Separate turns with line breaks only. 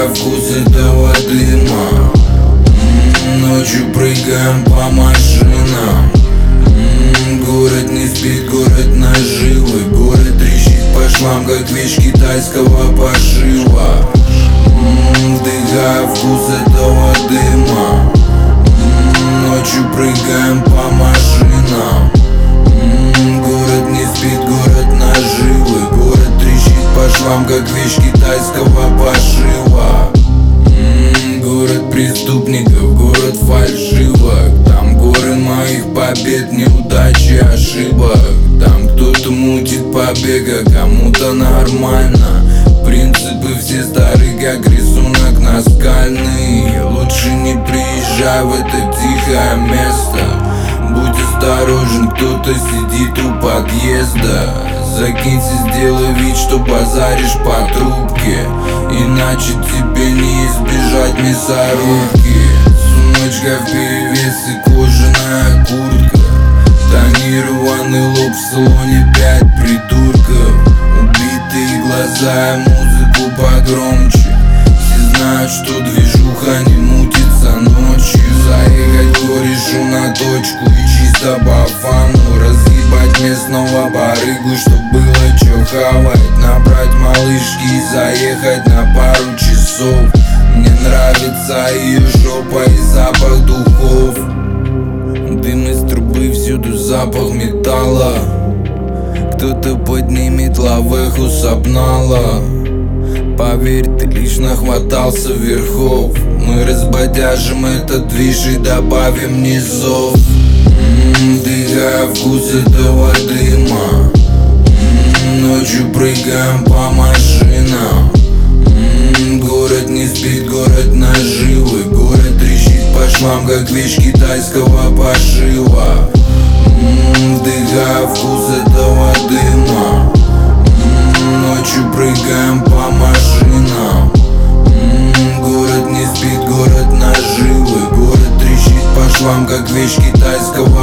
Вдыхаю вкус этого дыма. Ночью прыгаем по машинам. Город не спит, город наживы. Город трещит по швам, как вещь китайского пошива. Вдыхаю вкус этого дыма. Ночью прыгаем по машинам. Город не спит, город наживы. Город трещит по швам, как вещь китайского пошива. Город преступников, город фальшивок. Там горы моих побед, неудач и ошибок. Там кто-то мутит побега, кому-то нормально. Принципы все старые, как рисунок наскальный. Лучше не приезжай в это тихое место. Будь осторожен, кто-то сидит у подъезда. Закинься, сделай вид, что базаришь по трубке, иначе тебе не избежать мясорубки. Сумочка вперевес и кожаная куртка. Тонированный лоб в салоне 5 придурков. Убитые глаза и музыку погромче. Все знают, что движуха не мутится ночью. Заехать корешу на точку и чисто по фану разъебать местного барыгу, чтоб было чё хавать. Набрать малышки и заехать на пару часов. Мне нравится ее жопа и запах духов. Дым из трубы, всюду запах металла. Кто-то поднимет лавеху с обнала. Поверь, ты лишь нахватался верхов. Мы разбодяжим этот движ и добавим низов. Вдыхаю вкус этого дыма. Ночью прыгаем по машинам. Город не спит, город наживы. Город трещит по швам, как вещь китайского пошива. Вдыхаю вкус этого дыма. Ночью прыгаем по машинам. Город не спит, город наживы. Город трещит по швам, как вещь китайского